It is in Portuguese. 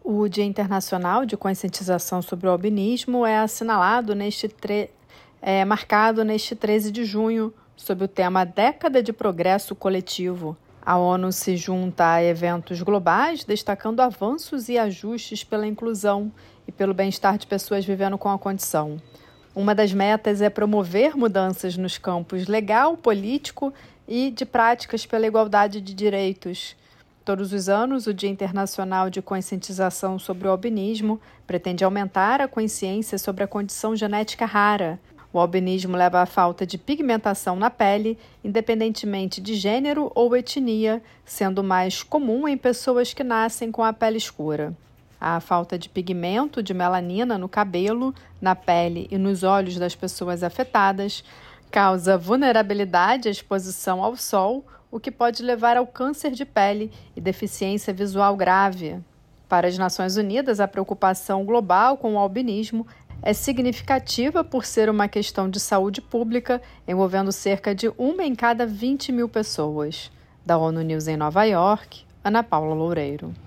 O Dia Internacional de Conscientização sobre o Albinismo é marcado neste 13 de junho, sob o tema Década de Progresso Coletivo. A ONU se junta a eventos globais, destacando avanços e ajustes pela inclusão e pelo bem-estar de pessoas vivendo com a condição. Uma das metas é promover mudanças nos campos legal, político e de práticas pela igualdade de direitos. Todos os anos, o Dia Internacional de Conscientização sobre o Albinismo pretende aumentar a consciência sobre a condição genética rara. O albinismo leva à falta de pigmentação na pele, independentemente de gênero ou etnia, sendo mais comum em pessoas que nascem com a pele escura. A falta de pigmento de melanina no cabelo, na pele e nos olhos das pessoas afetadas causa vulnerabilidade à exposição ao sol, o que pode levar ao câncer de pele e deficiência visual grave. Para as Nações Unidas, a preocupação global com o albinismo é significativa por ser uma questão de saúde pública, envolvendo cerca de 1 em cada 20 mil pessoas. Da ONU News em Nova York, Ana Paula Loureiro.